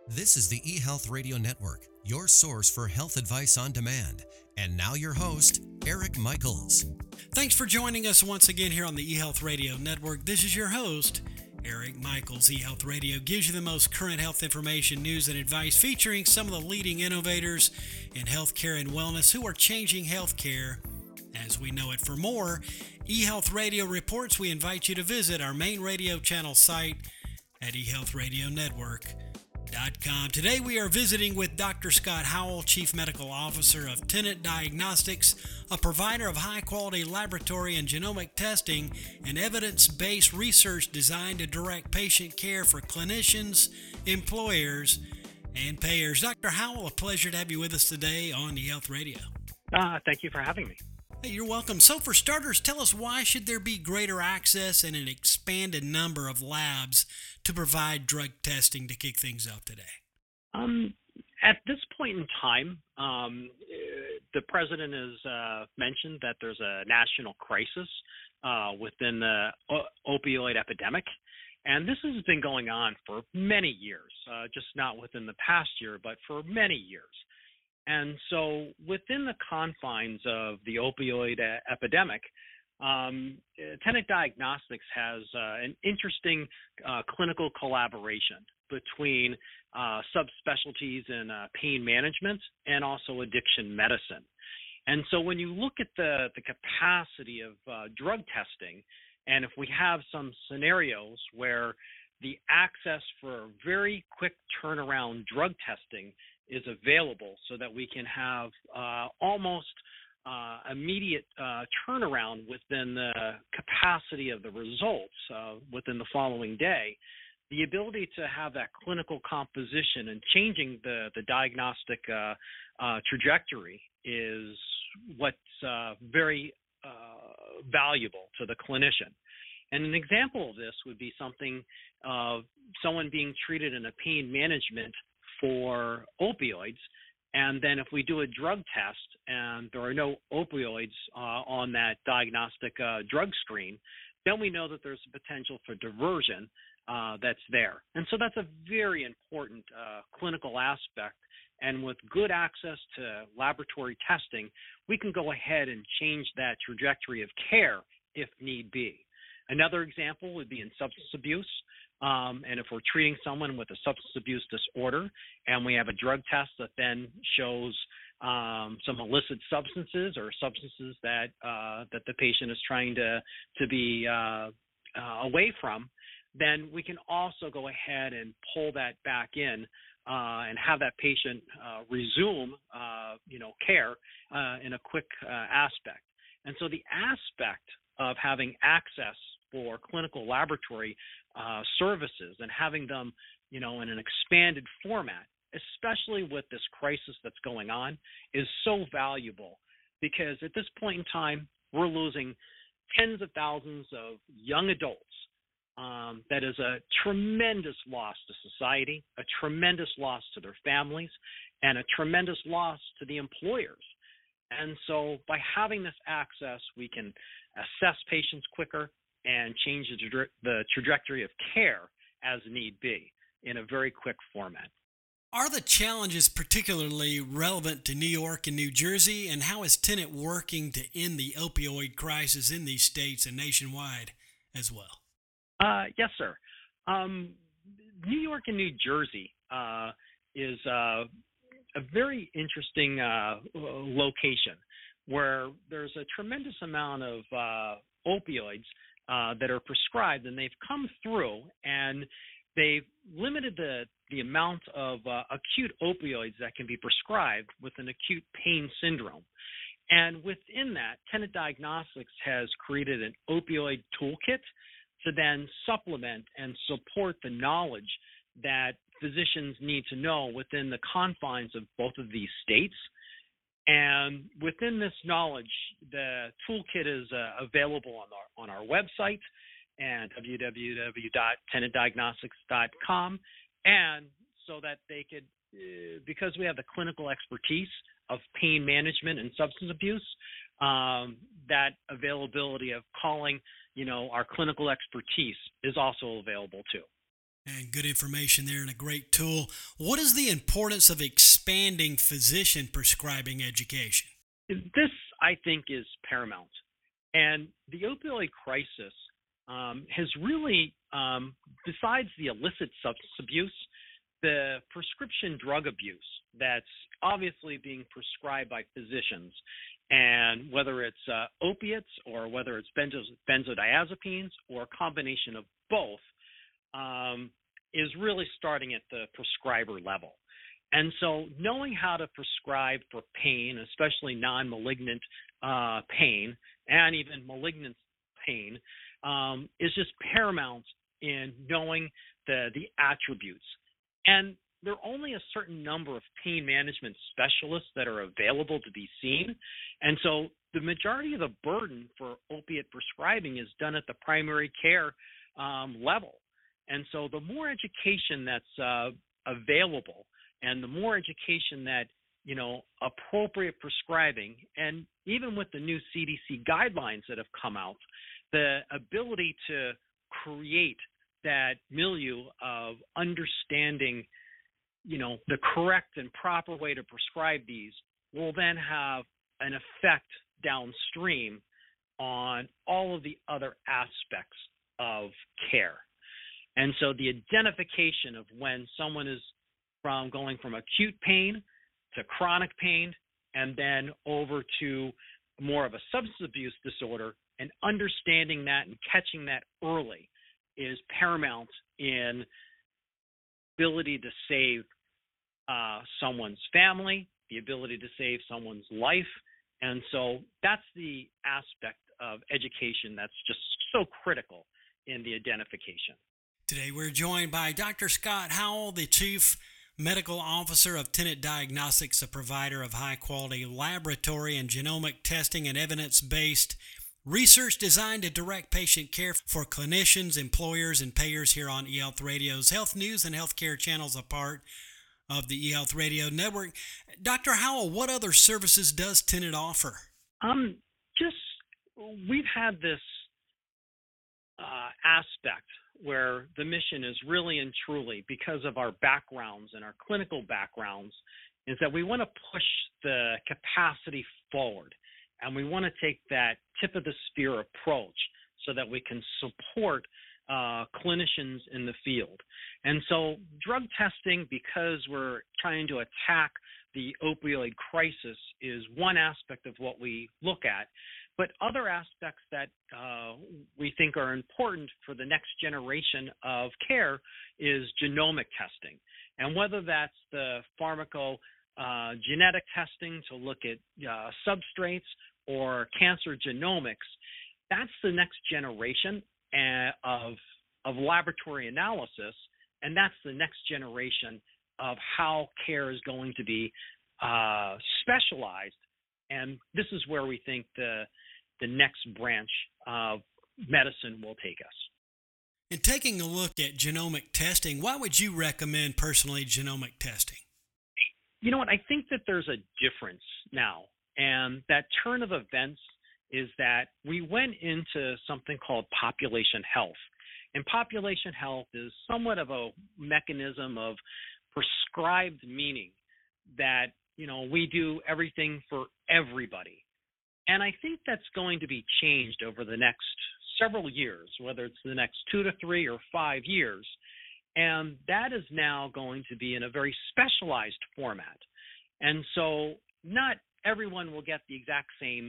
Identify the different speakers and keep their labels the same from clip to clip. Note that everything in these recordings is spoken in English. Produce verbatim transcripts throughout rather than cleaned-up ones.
Speaker 1: This is the eHealth Radio Network, your source for health advice on demand. And now your host, Eric Michaels.
Speaker 2: Thanks for joining us once again here on the eHealth Radio Network. This is your host, Eric Michaels. eHealth Radio gives you the most current health information, news, and advice featuring some of the leading innovators in healthcare and wellness who are changing healthcare as we know it. For more eHealth Radio reports, we invite you to visit our main radio channel site at e health radio network dot com. Today we are visiting with Doctor Scott Howell, Chief Medical Officer of Tenet Diagnostics, a provider of high-quality laboratory and genomic testing and evidence-based research designed to direct patient care for clinicians, employers, and payers. Doctor Howell, a pleasure to have you with us today on eHealth Radio.
Speaker 3: Uh, thank you for having me.
Speaker 2: Hey, you're welcome. So for starters, tell us, why should there be greater access and an expanded number of labs to provide drug testing to kick things off today?
Speaker 3: Um, at this point in time, um, the president has uh, mentioned that there's a national crisis uh, within the o- opioid epidemic. And this has been going on for many years, uh, just not within the past year, but for many years. And so within the confines of the opioid uh, epidemic, um, Tenet Diagnostics has uh, an interesting uh, clinical collaboration between uh, subspecialties in uh, pain management and also addiction medicine. And so when you look at the, the capacity of uh, drug testing, and if we have some scenarios where the access for very quick turnaround drug testing is available so that we can have uh, almost uh, immediate uh, turnaround within the capacity of the results uh, within the following day, the ability to have that clinical composition and changing the, the diagnostic uh, uh, trajectory is what's uh, very uh, valuable to the clinician. And an example of this would be something of someone being treated in a pain management for opioids, and then if we do a drug test and there are no opioids uh, on that diagnostic uh, drug screen, then we know that there's a potential for diversion uh, that's there. And so that's a very important uh, clinical aspect. And with good access to laboratory testing, we can go ahead and change that trajectory of care if need be. Another example would be in substance abuse. Um, and if we're treating someone with a substance abuse disorder and we have a drug test that then shows um, some illicit substances or substances that uh, that the patient is trying to, to be uh, uh, away from, then we can also go ahead and pull that back in uh, and have that patient uh, resume uh, you know, care uh, in a quick uh, aspect. And so the aspect of having access for clinical laboratory uh, services and having them, you know, in an expanded format, especially with this crisis that's going on, is so valuable, because at this point in time, we're losing tens of thousands of young adults. Um, that is a tremendous loss to society, a tremendous loss to their families, and a tremendous loss to the employers. And so by having this access, we can assess patients quicker and change the, tra- the trajectory of care as need be in a very quick format.
Speaker 2: Are the challenges particularly relevant to New York and New Jersey, and how is Tenet working to end the opioid crisis in these states and nationwide as well?
Speaker 3: Uh, yes, sir. Um, New York and New Jersey uh, is uh, a very interesting uh, location where there's a tremendous amount of uh, opioids uh, that are prescribed, and they've come through and they've limited the, the amount of uh, acute opioids that can be prescribed with an acute pain syndrome. And within that, Tenet Diagnostics has created an opioid toolkit to then supplement and support the knowledge that physicians need to know within the confines of both of these states. And within this knowledge, the toolkit is uh, available on our on our website and w w w dot tenet diagnostics dot com, and so that they could, uh, because we have the clinical expertise of pain management and substance abuse, um, that availability of calling, you know, our clinical expertise is also available too.
Speaker 2: And good information there and a great tool. What is the importance of expanding physician prescribing education?
Speaker 3: This, I think, is paramount. And the opioid crisis um, has really, um, besides the illicit substance abuse, the prescription drug abuse that's obviously being prescribed by physicians, and whether it's uh, opiates or whether it's benzo- benzodiazepines or a combination of both, um, is really starting at the prescriber level. And so knowing how to prescribe for pain, especially non-malignant uh, pain and even malignant pain, um, is just paramount in knowing the, the attributes. And there are only a certain number of pain management specialists that are available to be seen. And so the majority of the burden for opiate prescribing is done at the primary care um, level. And so the more education that's uh, available and the more education that, you know, appropriate prescribing, and even with the new C D C guidelines that have come out, the ability to create that milieu of understanding, you know, the correct and proper way to prescribe these will then have an effect downstream on all of the other aspects of care. And so the identification of when someone is from going from acute pain to chronic pain and then over to more of a substance abuse disorder, and understanding that and catching that early is paramount in ability to save uh, someone's family, the ability to save someone's life. And so that's the aspect of education that's just so critical in the identification.
Speaker 2: Today we're joined by Doctor Scott Howell, the Chief Medical Officer of Tenet Diagnostics, a provider of high-quality laboratory and genomic testing and evidence-based research designed to direct patient care for clinicians, employers, and payers here on eHealth Radio's Health News and Healthcare channels, a part of the eHealth Radio Network. Doctor Howell, what other services does Tenet offer?
Speaker 3: Um, just, we've had this uh, aspect where the mission is really and truly, because of our backgrounds and our clinical backgrounds, is that we want to push the capacity forward. And we want to take that tip of the spear approach so that we can support uh, clinicians in the field. And so drug testing, because we're trying to attack the opioid crisis, is one aspect of what we look at. But other aspects that uh, we think are important for the next generation of care is genomic testing. And whether that's the pharmacogenetic uh, testing to look at uh, substrates or cancer genomics, that's the next generation of, of laboratory analysis, and that's the next generation of how care is going to be uh, specialized. And this is where we think the the next branch of medicine will take us.
Speaker 2: In taking a look at genomic testing, why would you recommend personally genomic testing?
Speaker 3: You know what? I think that there's a difference now. And that turn of events is that we went into something called population health. And population health is somewhat of a mechanism of prescribed meaning that, you know, we do everything for everybody. And I think that's going to be changed over the next several years, whether it's the next two to three or five years. And that is now going to be in a very specialized format. And so not everyone will get the exact same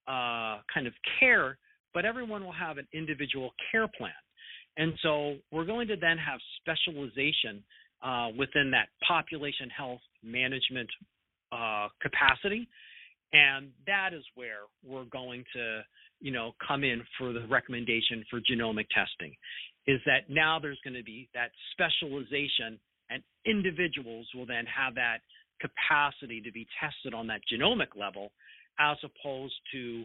Speaker 3: uh, kind of care, but everyone will have an individual care plan. And so we're going to then have specialization uh, within that population health management uh, capacity. And that is where we're going to, you know, come in for the recommendation for genomic testing, is that now there's going to be that specialization, and individuals will then have that capacity to be tested on that genomic level, as opposed to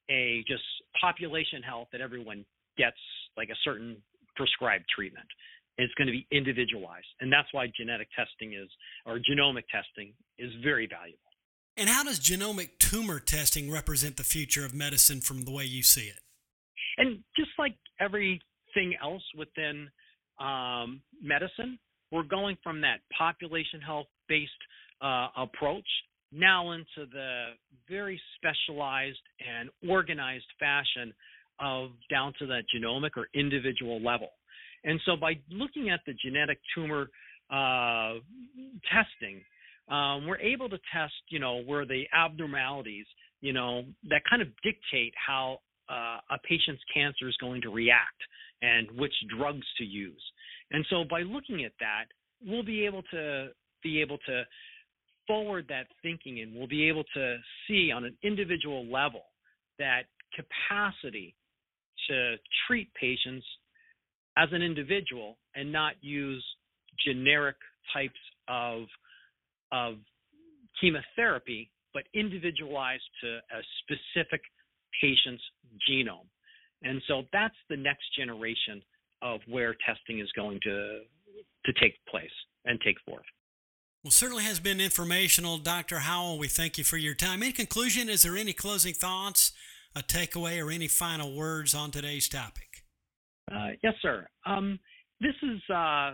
Speaker 3: a just population health that everyone gets like a certain prescribed treatment. It's going to be individualized. And that's why genetic testing is, or genomic testing is very valuable.
Speaker 2: And how does genomic tumor testing represent the future of medicine from the way you see it?
Speaker 3: And just like everything else within um, medicine, we're going from that population health-based uh, approach now into the very specialized and organized fashion of down to that genomic or individual level. And so by looking at the genetic tumor uh, testing, um, we're able to test, you know, where the abnormalities, you know, that kind of dictate how uh, a patient's cancer is going to react and which drugs to use. And so by looking at that, we'll be able to be able to forward that thinking, and we'll be able to see on an individual level that capacity to treat patients as an individual and not use generic types of of chemotherapy, but individualized to a specific patient's genome. And so that's the next generation of where testing is going to to take place and take forth.
Speaker 2: Well, certainly has been informational, Doctor Howell. We thank you for your time. In conclusion, is there any closing thoughts, a takeaway, or any final words on today's topic?
Speaker 3: Uh, yes, sir. Um, this is, uh,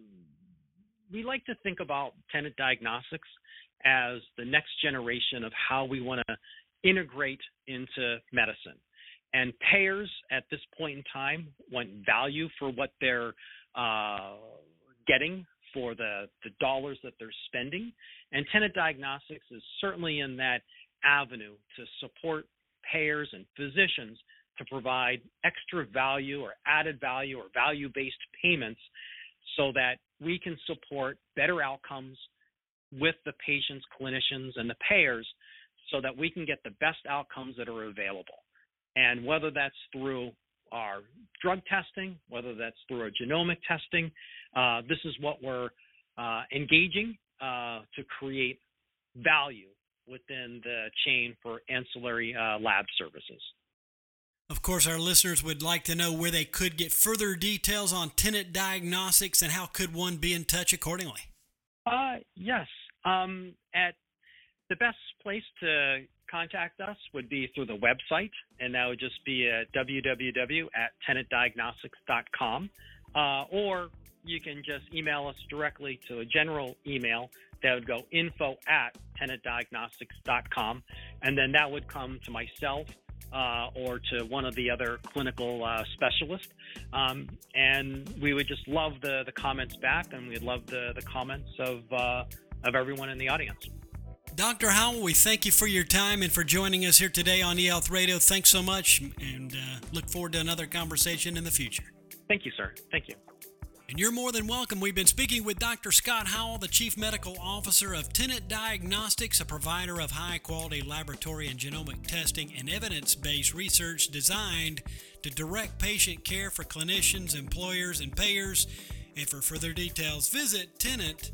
Speaker 3: we like to think about Tenet Diagnostics as the next generation of how we want to integrate into medicine. And payers at this point in time want value for what they're uh, getting for the, the dollars that they're spending. And Tenet Diagnostics is certainly in that avenue to support payers and physicians to provide extra value or added value or value-based payments so that we can support better outcomes with the patients, clinicians, and the payers so that we can get the best outcomes that are available. And whether that's through our drug testing, whether that's through our genomic testing, uh, this is what we're uh, engaging uh, to create value within the chain for ancillary uh, lab services.
Speaker 2: Of course, our listeners would like to know where they could get further details on Tenet Diagnostics and how could one be in touch accordingly?
Speaker 3: Uh, yes. Um, at the best place to contact us would be through the website, and that would just be at w w w dot tenet diagnostics dot com, uh, or you can just email us directly to a general email that would go info at tenet diagnostics dot com, and then that would come to myself uh, or to one of the other clinical uh, specialists, um, and we would just love the, the comments back, and we'd love the, the comments of, uh, of everyone in the audience.
Speaker 2: Doctor Howell, we thank you for your time and for joining us here today on eHealth Radio. Thanks so much, and uh, look forward to another conversation in the future.
Speaker 3: Thank you, sir. Thank you.
Speaker 2: And you're more than welcome. We've been speaking with Doctor Scott Howell, the Chief Medical Officer of Tenet Diagnostics, a provider of high-quality laboratory and genomic testing and evidence-based research designed to direct patient care for clinicians, employers, and payers. And for further details, visit tenet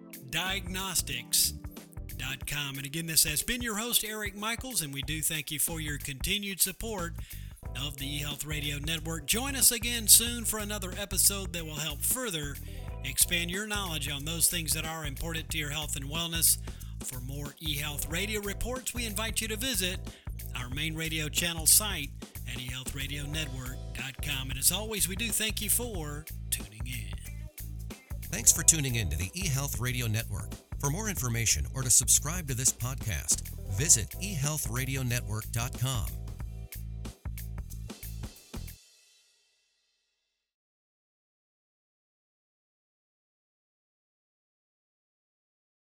Speaker 2: diagnostics dot com. And again, this has been your host, Eric Michaels, and we do thank you for your continued support of the eHealth Radio Network. Join us again soon for another episode that will help further expand your knowledge on those things that are important to your health and wellness. For more eHealth Radio reports, we invite you to visit our main radio channel site at e health radio network dot com. And as always, we do thank you for tuning in.
Speaker 1: Thanks for tuning in to the eHealth Radio Network. For more information or to subscribe to this podcast, visit e health radio network dot com.